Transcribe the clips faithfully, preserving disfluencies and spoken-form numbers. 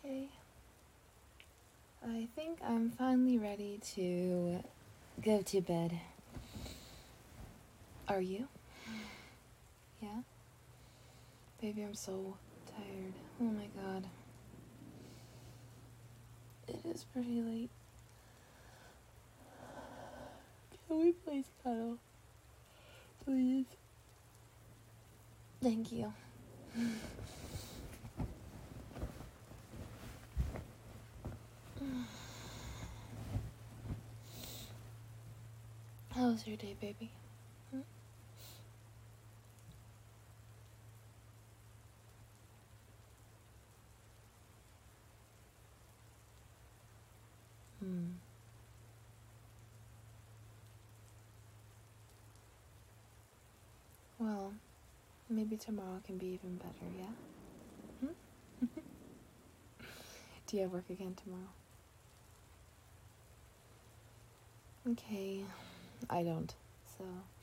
Okay. I think I'm finally ready to go to bed. Are you? Yeah? Baby, I'm so tired. Oh my god. It is pretty late. Can we please cuddle? Please. Thank you. How was your day, baby? Hmm? Hmm. Well, maybe tomorrow can be even better, yeah? Hmm? Do you have work again tomorrow? Okay. I don't, so.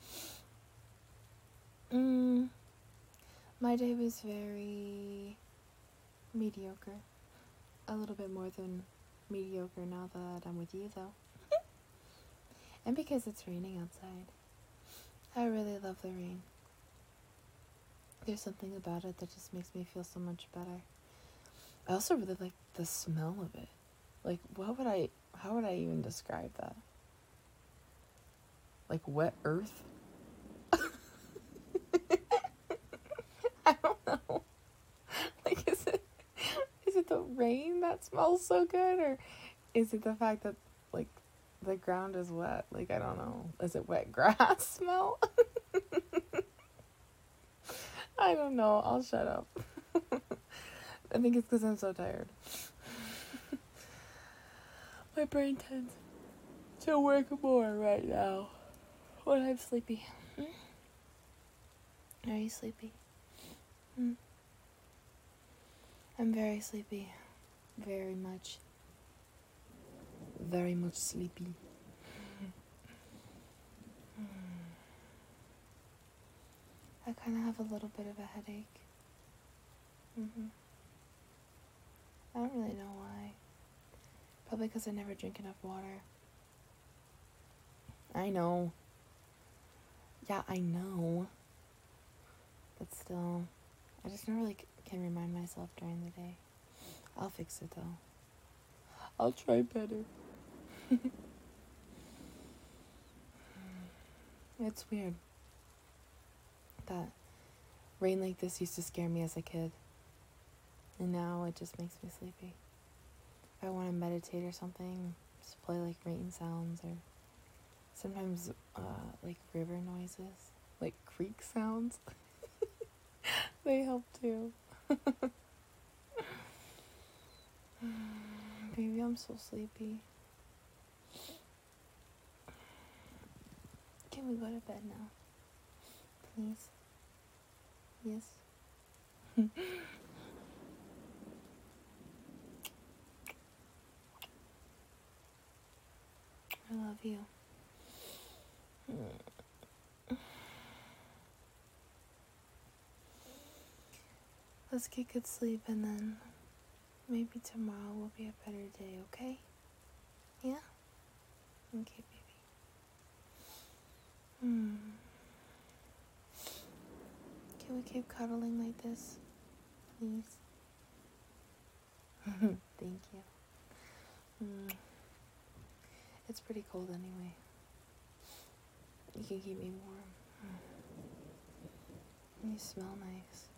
Mm, my day was very mediocre. A little bit more than mediocre now that I'm with you, though. And because it's raining outside. I really love the rain. There's something about it that just makes me feel so much better. I also really like the smell of it. Like, what would I, how would I even describe that? Like wet earth? I don't know. Like, is it, is it the rain that smells so good? Or is it the fact that, like, the ground is wet? Like, I don't know. Is it wet grass smell? I don't know. I'll shut up. I think it's because I'm so tired. My brain tends to work more right now when I'm sleepy. Hmm? Are you sleepy? Hmm? I'm very sleepy. Very much. Very much sleepy. I kind of have a little bit of a headache. Mm-hmm. I don't really know why. Probably because I never drink enough water. I know. Yeah, I know. But still, I just never like can remind myself during the day. I'll fix it though. I'll try better. It's weird that rain like this used to scare me as a kid. And now it just makes me sleepy. If I want to meditate or something, just play like rain sounds or sometimes uh, like river noises, like creek sounds. They help too. Baby, I'm so sleepy. Can we go to bed now? Please? Yes? I love you. Let's get good sleep and then maybe tomorrow will be a better day, okay? Yeah? Okay, baby. Hmm. Can we keep cuddling like this? Please? Thank you. Hmm. It's pretty cold anyway. You can keep me warm. You smell nice.